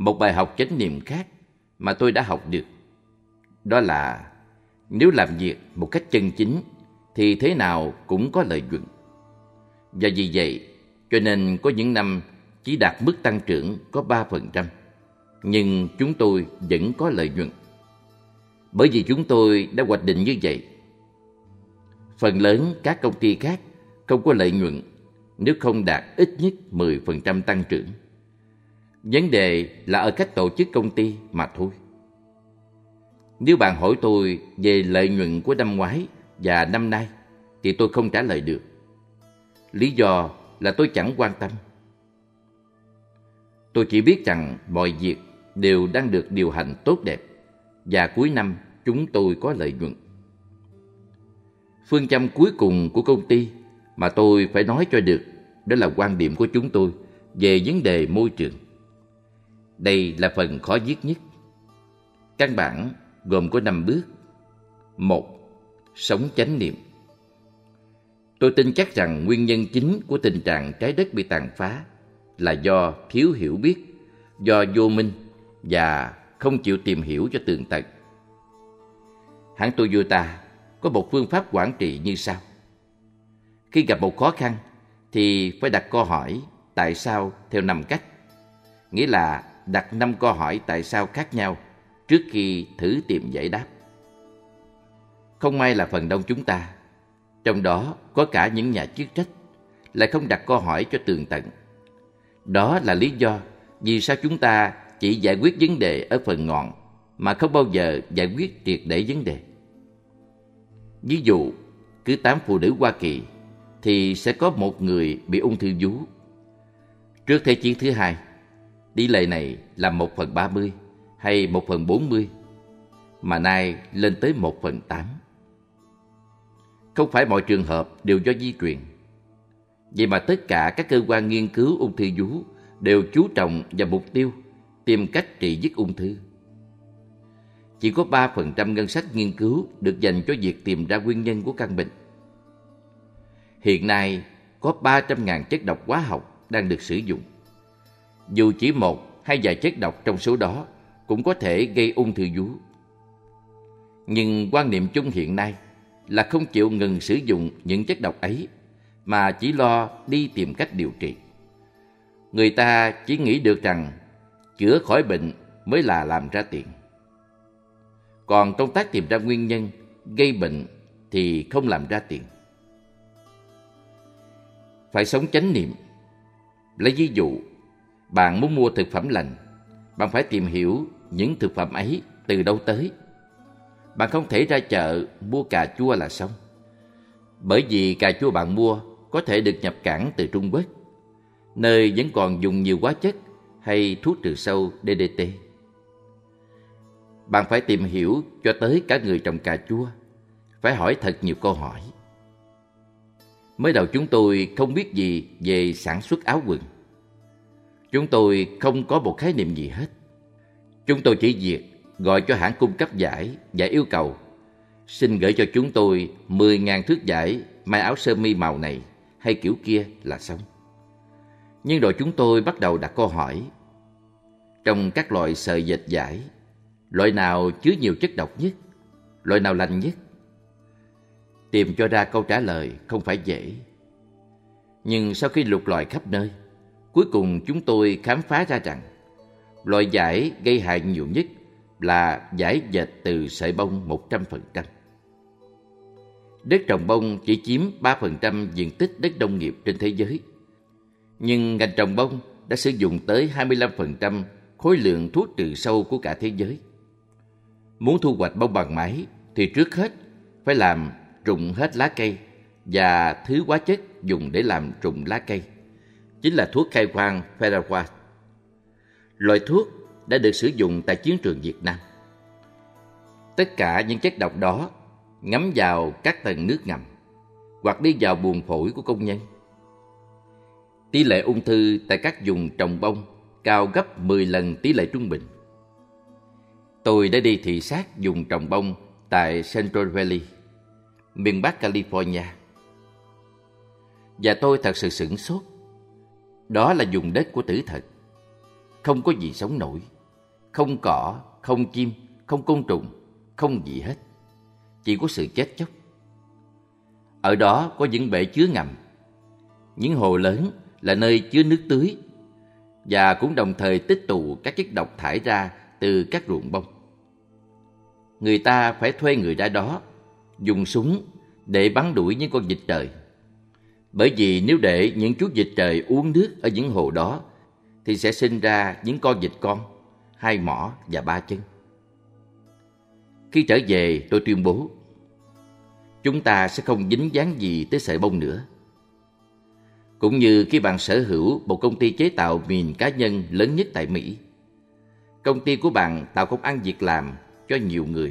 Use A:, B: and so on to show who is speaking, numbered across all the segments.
A: Một bài học chánh niệm khác mà tôi đã học được, đó là nếu làm việc một cách chân chính thì thế nào cũng có lợi nhuận. Và vì vậy, cho nên có những năm chỉ đạt mức tăng trưởng có 3%, nhưng chúng tôi vẫn có lợi nhuận. Bởi vì chúng tôi đã hoạch định như vậy. Phần lớn các công ty khác không có lợi nhuận nếu không đạt ít nhất 10% tăng trưởng. Vấn đề là ở cách tổ chức công ty mà thôi. Nếu bạn hỏi tôi về lợi nhuận của năm ngoái và năm nay thì tôi không trả lời được. Lý do là tôi chẳng quan tâm. Tôi chỉ biết rằng mọi việc đều đang được điều hành tốt đẹp và cuối năm chúng tôi có lợi nhuận. Phương châm cuối cùng của công ty mà tôi phải nói cho được đó là quan điểm của chúng tôi về vấn đề môi trường. Đây là phần khó viết nhất. Căn bản gồm có 5 bước. 1. Sống chánh niệm. Tôi tin chắc rằng nguyên nhân chính của tình trạng trái đất bị tàn phá là do thiếu hiểu biết, do vô minh và không chịu tìm hiểu cho tường tận. Hãng Toyota có một phương pháp quản trị như sau. Khi gặp một khó khăn thì phải đặt câu hỏi tại sao theo 5 cách. Nghĩa là đặt 5 câu hỏi tại sao khác nhau trước khi thử tìm giải đáp. Không may là phần đông chúng ta, trong đó có cả những nhà chức trách, lại không đặt câu hỏi cho tường tận. Đó là lý do vì sao chúng ta chỉ giải quyết vấn đề ở phần ngọn mà không bao giờ giải quyết triệt để vấn đề. Ví dụ, cứ 8 phụ nữ Hoa Kỳ thì sẽ có một người bị ung thư vú. Trước Thế chiến thứ hai, tỷ lệ này là 1/30 hay 1/40, mà nay lên tới 1/8. Không phải mọi trường hợp đều do di truyền. Vậy mà tất cả các cơ quan nghiên cứu ung thư vú đều chú trọng vào mục tiêu tìm cách trị dứt ung thư. Chỉ có 3% ngân sách nghiên cứu được dành cho việc tìm ra nguyên nhân của căn bệnh. Hiện nay có 300.000 chất độc hóa học đang được sử dụng. Dù chỉ một hay vài chất độc trong số đó cũng có thể gây ung thư vú. Nhưng quan niệm chung hiện nay là không chịu ngừng sử dụng những chất độc ấy, mà chỉ lo đi tìm cách điều trị. Người ta chỉ nghĩ được rằng chữa khỏi bệnh mới là làm ra tiền. Còn công tác tìm ra nguyên nhân gây bệnh thì không làm ra tiền. Phải sống chánh niệm. Lấy ví dụ, bạn muốn mua thực phẩm lành, bạn phải tìm hiểu những thực phẩm ấy từ đâu tới. Bạn không thể ra chợ mua cà chua là xong. Bởi vì cà chua bạn mua có thể được nhập cảng từ Trung Quốc, nơi vẫn còn dùng nhiều hóa chất hay thuốc trừ sâu DDT. Bạn phải tìm hiểu cho tới cả người trồng cà chua, phải hỏi thật nhiều câu hỏi. Mới đầu chúng tôi không biết gì về sản xuất áo quần. Chúng tôi không có một khái niệm gì hết. Chúng tôi chỉ việc gọi cho hãng cung cấp vải và yêu cầu xin gửi cho chúng tôi 10.000 thước vải may áo sơ mi màu này hay kiểu kia là xong. Nhưng rồi chúng tôi bắt đầu đặt câu hỏi. Trong các loại sợi dệt vải, loại nào chứa nhiều chất độc nhất? Loại nào lành nhất? Tìm cho ra câu trả lời không phải dễ. Nhưng sau khi lục lọi khắp nơi, cuối cùng chúng tôi khám phá ra rằng loại vải gây hại nhiều nhất là vải dệt từ sợi bông 100%. Đất trồng bông chỉ chiếm 3% diện tích đất nông nghiệp trên thế giới. Nhưng ngành trồng bông đã sử dụng tới 25% khối lượng thuốc trừ sâu của cả thế giới. Muốn thu hoạch bông bằng máy thì trước hết phải làm rụng hết lá cây và thứ hóa chất dùng để làm rụng lá cây chính là thuốc khai quang Feraquat. Loại thuốc đã được sử dụng tại chiến trường Việt Nam. Tất cả những chất độc đó ngấm vào các tầng nước ngầm hoặc đi vào buồng phổi của công nhân. Tỷ lệ ung thư tại các vùng trồng bông cao gấp 10 lần tỷ lệ trung bình. Tôi đã đi thị sát vùng trồng bông tại Central Valley, miền Bắc California. Và tôi thật sự sửng sốt. Đó là vùng đất của tử thần. Không có gì sống nổi. không cỏ, không chim, không côn trùng, không gì hết. Chỉ có sự chết chóc. Ở đó có những bể chứa ngầm, những hồ lớn là nơi chứa nước tưới, và cũng đồng thời tích tụ các chất độc thải ra từ các ruộng bông. Người ta phải thuê người ra đó, dùng súng để bắn đuổi những con vịt trời. Bởi vì nếu để những chú vịt trời uống nước ở những hồ đó, thì sẽ sinh ra những con vịt con, 2 mỏ và 3 chân. Khi trở về, tôi tuyên bố, chúng ta sẽ không dính dáng gì tới sợi bông nữa. Cũng như khi bạn sở hữu một công ty chế tạo mìn cá nhân lớn nhất tại Mỹ, công ty của bạn tạo công ăn việc làm cho nhiều người.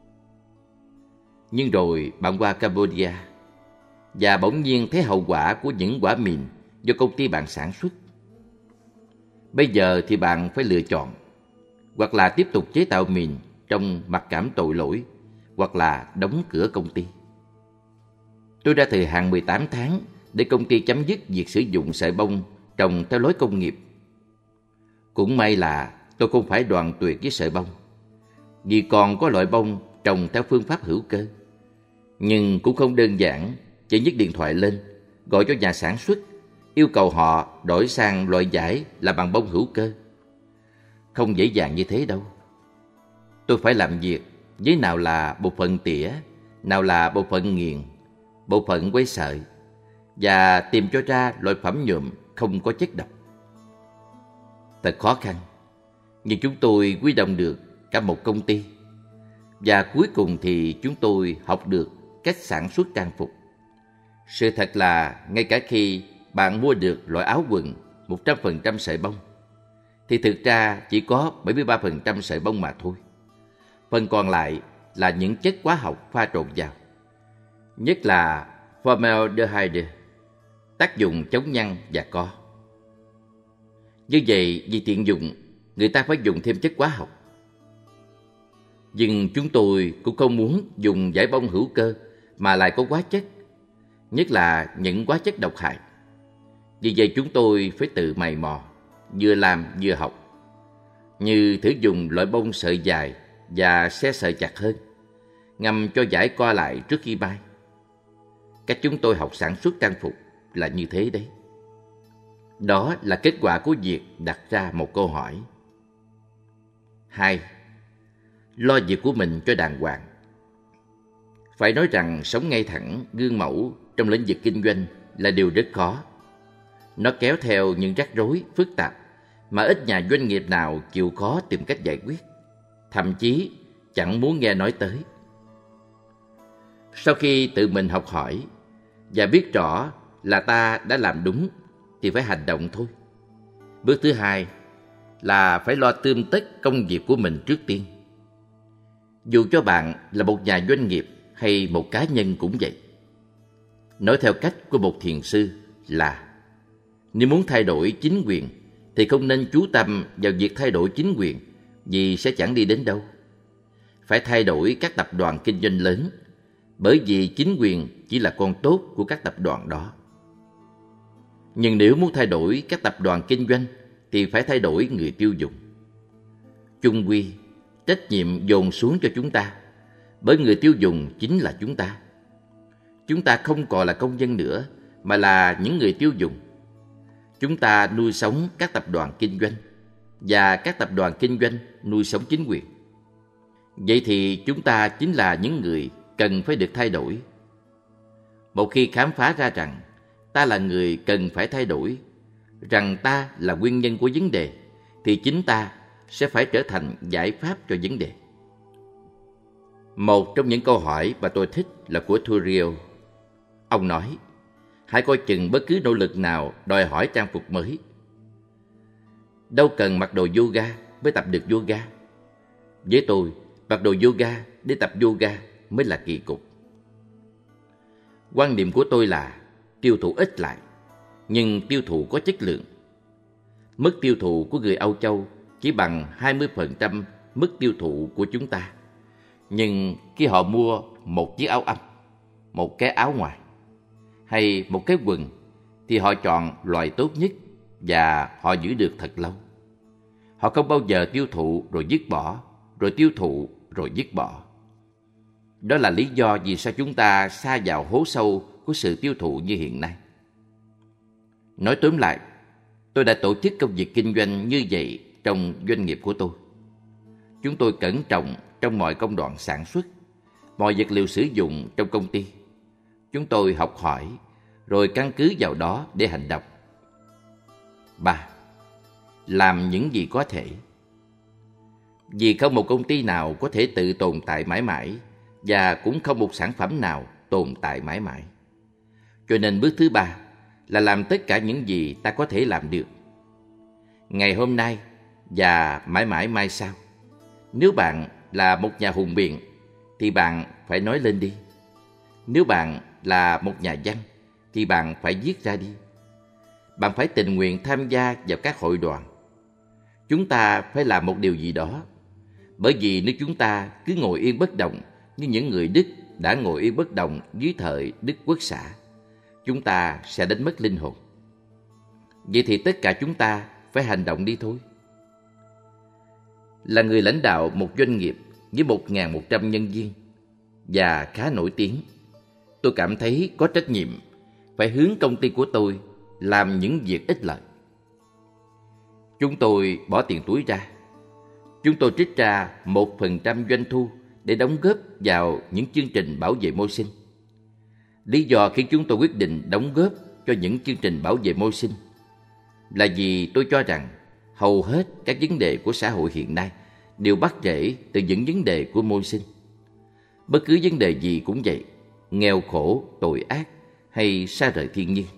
A: Nhưng rồi bạn qua Cambodia và bỗng nhiên thấy hậu quả của những quả mìn do công ty bạn sản xuất. Bây giờ thì bạn phải lựa chọn, hoặc là tiếp tục chế tạo mìn trong mặc cảm tội lỗi, hoặc là đóng cửa công ty. Tôi ra thời hạn 18 tháng để công ty chấm dứt việc sử dụng sợi bông trồng theo lối công nghiệp. Cũng may là tôi không phải đoạn tuyệt với sợi bông, vì còn có loại bông trồng theo phương pháp hữu cơ. Nhưng cũng không đơn giản, chỉ nhấc điện thoại lên, gọi cho nhà sản xuất, yêu cầu họ đổi sang loại vải là bằng bông hữu cơ. Không dễ dàng như thế đâu. Tôi phải làm việc với nào là bộ phận tỉa, nào là bộ phận nghiền, bộ phận quay sợi, và tìm cho ra loại phẩm nhuộm không có chất độc. Thật khó khăn, nhưng chúng tôi quy động được cả một công ty, và cuối cùng thì chúng tôi học được cách sản xuất trang phục. Sự thật là ngay cả khi bạn mua được loại áo quần 100% sợi bông, thì thực ra chỉ có 73% sợi bông mà thôi. Phần còn lại là những chất hóa học pha trộn vào, nhất là formaldehyde, tác dụng chống nhăn và co. Như vậy, vì tiện dụng, người ta phải dùng thêm chất hóa học. Nhưng chúng tôi cũng không muốn dùng vải bông hữu cơ mà lại có hóa chất, nhất là những hóa chất độc hại. Vì vậy chúng tôi phải tự mày mò, vừa làm vừa học, như thử dùng loại bông sợi dài và xe sợi chặt hơn, ngầm cho vải co lại trước khi may. Cách chúng tôi học sản xuất trang phục là như thế đấy. Đó là kết quả của việc đặt ra một câu hỏi. 2. Lo việc của mình cho đàng hoàng. Phải nói rằng sống ngay thẳng, gương mẫu trong lĩnh vực kinh doanh là điều rất khó. Nó kéo theo những rắc rối, phức tạp mà ít nhà doanh nghiệp nào chịu khó tìm cách giải quyết, thậm chí chẳng muốn nghe nói tới. Sau khi tự mình học hỏi và biết rõ là ta đã làm đúng thì phải hành động thôi. Bước thứ 2 là phải lo tươm tất công việc của mình trước tiên. Dù cho bạn là một nhà doanh nghiệp hay một cá nhân cũng vậy. Nói theo cách của một thiền sư là nếu muốn thay đổi chính quyền thì không nên chú tâm vào việc thay đổi chính quyền, vì sẽ chẳng đi đến đâu. Phải thay đổi các tập đoàn kinh doanh lớn, bởi vì chính quyền chỉ là con tốt của các tập đoàn đó. Nhưng nếu muốn thay đổi các tập đoàn kinh doanh thì phải thay đổi người tiêu dùng. Chung quy, trách nhiệm dồn xuống cho chúng ta, bởi người tiêu dùng chính là chúng ta. Chúng ta không còn là công dân nữa, mà là những người tiêu dùng. Chúng ta nuôi sống các tập đoàn kinh doanh, và các tập đoàn kinh doanh nuôi sống chính quyền. Vậy thì chúng ta chính là những người cần phải được thay đổi. Một khi khám phá ra rằng ta là người cần phải thay đổi, rằng ta là nguyên nhân của vấn đề, thì chính ta sẽ phải trở thành giải pháp cho vấn đề. Một trong những câu hỏi mà tôi thích là của Thurio. Ông nói, hãy coi chừng bất cứ nỗ lực nào đòi hỏi trang phục mới. Đâu cần mặc đồ yoga mới tập được yoga. Với tôi, mặc đồ yoga để tập yoga mới là kỳ cục. Quan niệm của tôi là tiêu thụ ít lại, nhưng tiêu thụ có chất lượng. Mức tiêu thụ của người Âu Châu chỉ bằng 20% mức tiêu thụ của chúng ta. Nhưng khi họ mua một chiếc áo âm, một cái áo ngoài hay một cái quần, thì họ chọn loại tốt nhất và họ giữ được thật lâu. Họ không bao giờ tiêu thụ rồi dứt bỏ, rồi tiêu thụ rồi dứt bỏ. Đó là lý do vì sao chúng ta sa vào hố sâu của sự tiêu thụ như hiện nay. Nói tóm lại, tôi đã tổ chức công việc kinh doanh như vậy trong doanh nghiệp của tôi. Chúng tôi cẩn trọng trong mọi công đoạn sản xuất, mọi vật liệu sử dụng trong công ty. Chúng tôi học hỏi, rồi căn cứ vào đó để hành động. 3. Làm những gì có thể. Vì không một công ty nào có thể tự tồn tại mãi mãi, và cũng không một sản phẩm nào tồn tại mãi mãi. Cho nên bước thứ 3 là làm tất cả những gì ta có thể làm được. Ngày hôm nay và mãi mãi mai sau. Nếu bạn là một nhà hùng biện thì bạn phải nói lên đi. Nếu bạn là một nhà văn thì bạn phải viết ra đi. Bạn phải tình nguyện tham gia vào các hội đoàn. Chúng ta phải làm một điều gì đó. Bởi vì nếu chúng ta cứ ngồi yên bất động như những người Đức đã ngồi yên bất động dưới thời Đức Quốc xã, chúng ta sẽ đánh mất linh hồn. Vậy thì tất cả chúng ta phải hành động đi thôi. Là người lãnh đạo một doanh nghiệp với 1.100 nhân viên và khá nổi tiếng, tôi cảm thấy có trách nhiệm phải hướng công ty của tôi làm những việc ích lợi. Chúng tôi bỏ tiền túi ra. Chúng tôi trích ra 1% doanh thu để đóng góp vào những chương trình bảo vệ môi sinh. Lý do khiến chúng tôi quyết định đóng góp cho những chương trình bảo vệ môi sinh là vì tôi cho rằng hầu hết các vấn đề của xã hội hiện nay đều bắt rễ từ những vấn đề của môi sinh. Bất cứ vấn đề gì cũng vậy, nghèo khổ, tội ác hay xa rời thiên nhiên.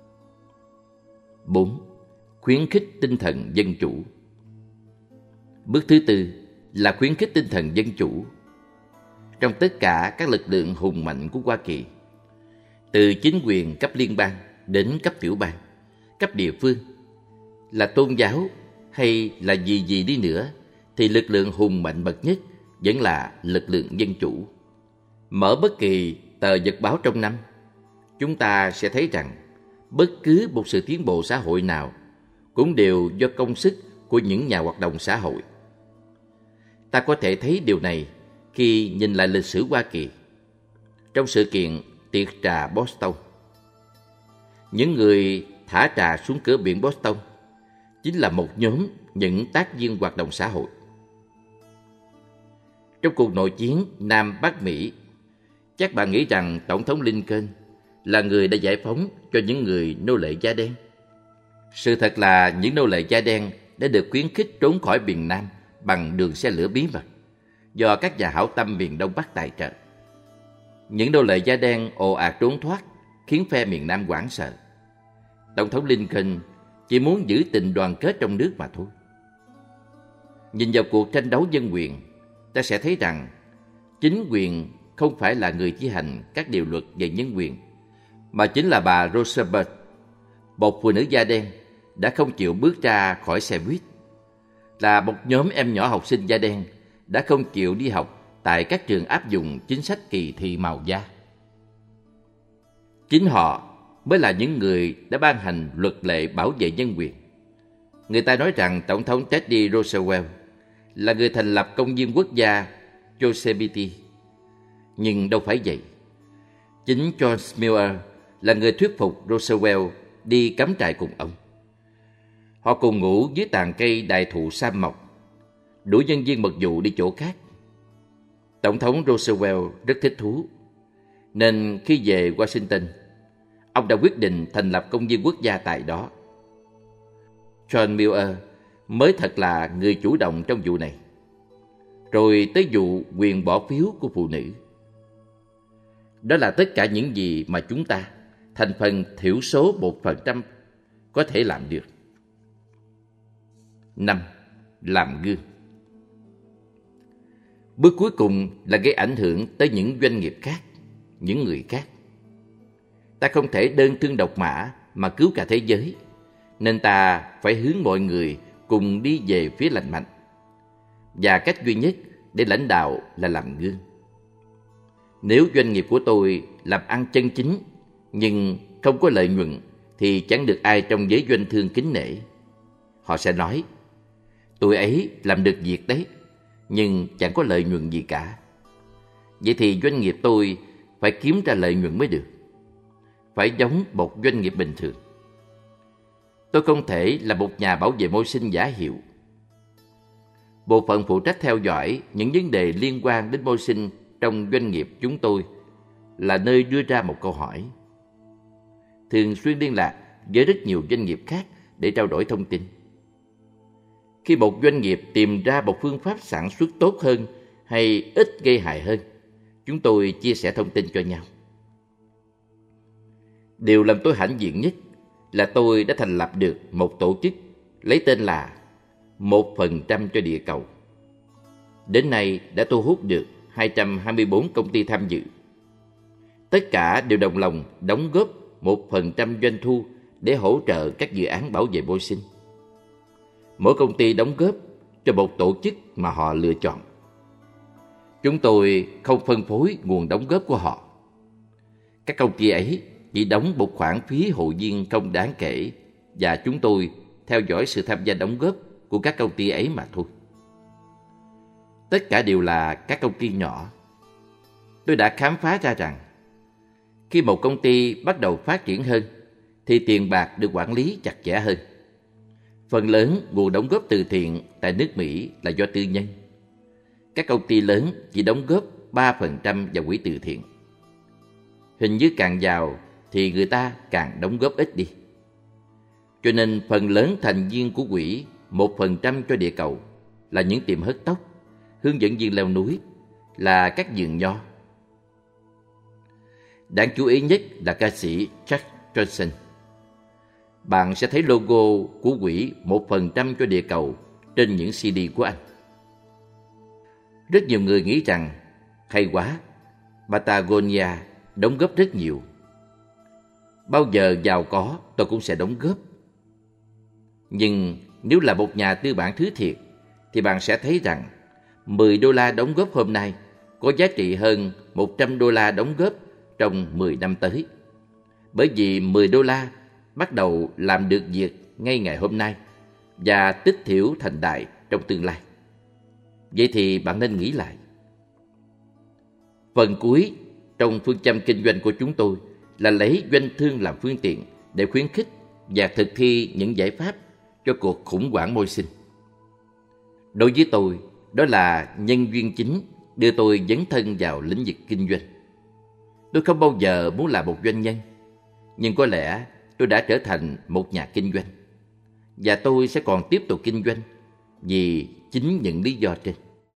A: 4. Khuyến khích tinh thần dân chủ. Bước thứ 4 là khuyến khích tinh thần dân chủ. Trong tất cả các lực lượng hùng mạnh của Hoa Kỳ, từ chính quyền cấp liên bang đến cấp tiểu bang, cấp địa phương, là tôn giáo hay là gì đi nữa, thì lực lượng hùng mạnh bậc nhất vẫn là lực lượng dân chủ. Mở bất kỳ tờ vật báo trong năm, chúng ta sẽ thấy rằng bất cứ một sự tiến bộ xã hội nào cũng đều do công sức của những nhà hoạt động xã hội. Ta có thể thấy điều này khi nhìn lại lịch sử Hoa Kỳ. Trong sự kiện tiệc trà Boston, những người thả trà xuống cửa biển Boston chính là một nhóm những tác viên hoạt động xã hội. Trong cuộc nội chiến Nam Bắc Mỹ, chắc bạn nghĩ rằng Tổng thống Lincoln là người đã giải phóng cho những người nô lệ da đen. Sự thật là những nô lệ da đen đã được khuyến khích trốn khỏi miền Nam bằng đường xe lửa bí mật do các nhà hảo tâm miền Đông Bắc tài trợ. Những nô lệ da đen ồ ạt trốn thoát khiến phe miền Nam hoảng sợ. Tổng thống Lincoln chỉ muốn giữ tình đoàn kết trong nước mà thôi. Nhìn vào cuộc tranh đấu dân quyền, ta sẽ thấy rằng chính quyền không phải là người thi hành các điều luật về nhân quyền, mà chính là bà Roosevelt, một phụ nữ da đen đã không chịu bước ra khỏi xe buýt, là một nhóm em nhỏ học sinh da đen đã không chịu đi học tại các trường áp dụng chính sách kỳ thị màu da. Chính họ mới là những người đã ban hành luật lệ bảo vệ nhân quyền. Người ta nói rằng Tổng thống Teddy Roosevelt là người thành lập công viên quốc gia Yosemite, nhưng đâu phải vậy. Chính John Muir là người thuyết phục Roosevelt đi cắm trại cùng ông. Họ cùng ngủ dưới tàn cây đại thụ sam mọc, đuổi nhân viên mật vụ đi chỗ khác. Tổng thống Roosevelt rất thích thú, nên khi về Washington, ông đã quyết định thành lập công viên quốc gia tại đó. John Muir mới thật là người chủ động trong vụ này. Rồi tới vụ quyền bỏ phiếu của phụ nữ. Đó là tất cả những gì mà chúng ta, thành phần thiểu số 1%, có thể làm được. 5. Làm gương. Bước cuối cùng là gây ảnh hưởng tới những doanh nghiệp khác, những người khác. Ta không thể đơn thương độc mã mà cứu cả thế giới, nên ta phải hướng mọi người cùng đi về phía lành mạnh. Và cách duy nhất để lãnh đạo là làm gương. Nếu doanh nghiệp của tôi làm ăn chân chính nhưng không có lợi nhuận thì chẳng được ai trong giới doanh thương kính nể. Họ sẽ nói, Tụi ấy làm được việc đấy, nhưng chẳng có lợi nhuận gì cả. Vậy thì doanh nghiệp tôi phải kiếm ra lợi nhuận mới được. Phải giống một doanh nghiệp bình thường. Tôi không thể là một nhà bảo vệ môi sinh giả hiệu. Bộ phận phụ trách theo dõi những vấn đề liên quan đến môi sinh trong doanh nghiệp chúng tôi là nơi đưa ra một câu hỏi. Thường xuyên liên lạc với rất nhiều doanh nghiệp khác để trao đổi thông tin. Khi một doanh nghiệp tìm ra một phương pháp sản xuất tốt hơn hay ít gây hại hơn, chúng tôi chia sẻ thông tin cho nhau. Điều làm tôi hãnh diện nhất là tôi đã thành lập được một tổ chức lấy tên là 1% cho địa cầu. Đến nay đã thu hút được 224 công ty tham dự. Tất cả đều đồng lòng đóng góp 1% doanh thu để hỗ trợ các dự án bảo vệ môi sinh. Mỗi công ty đóng góp cho một tổ chức mà họ lựa chọn. Chúng tôi không phân phối nguồn đóng góp của họ. Các công ty ấy chỉ đóng một khoản phí hội viên không đáng kể và chúng tôi theo dõi sự tham gia đóng góp của các công ty ấy mà thôi. Tất cả đều là các công ty nhỏ. Tôi đã khám phá ra rằng khi một công ty bắt đầu phát triển hơn thì tiền bạc được quản lý chặt chẽ hơn. Phần lớn nguồn đóng góp từ thiện tại nước Mỹ là do tư nhân. Các công ty lớn chỉ đóng góp 3% vào quỹ từ thiện. Hình như càng giàu thì người ta càng đóng góp ít đi. Cho nên phần lớn thành viên của quỹ 1% cho địa cầu là những tiệm hớt tóc, hướng dẫn viên leo núi, là các vườn nho. Đáng chú ý nhất là ca sĩ Jack Johnson. Bạn sẽ thấy logo của quỹ 1% cho địa cầu trên những CD của anh. Rất nhiều người nghĩ rằng hay quá, Patagonia đóng góp rất nhiều. Bao giờ giàu có tôi cũng sẽ đóng góp. Nhưng nếu là một nhà tư bản thứ thiệt thì bạn sẽ thấy rằng $10 đóng góp hôm nay có giá trị hơn $100 đóng góp trong 10 năm tới. Bởi vì $10 bắt đầu làm được việc ngay ngày hôm nay và tích thiểu thành đại trong tương lai. Vậy thì bạn nên nghĩ lại. Phần cuối trong phương châm kinh doanh của chúng tôi là lấy doanh thương làm phương tiện để khuyến khích và thực thi những giải pháp cho cuộc khủng hoảng môi sinh. Đối với tôi, đó là nhân duyên chính đưa tôi dấn thân vào lĩnh vực kinh doanh. Tôi không bao giờ muốn là một doanh nhân, nhưng có lẽ tôi đã trở thành một nhà kinh doanh. Và tôi sẽ còn tiếp tục kinh doanh vì chính những lý do trên.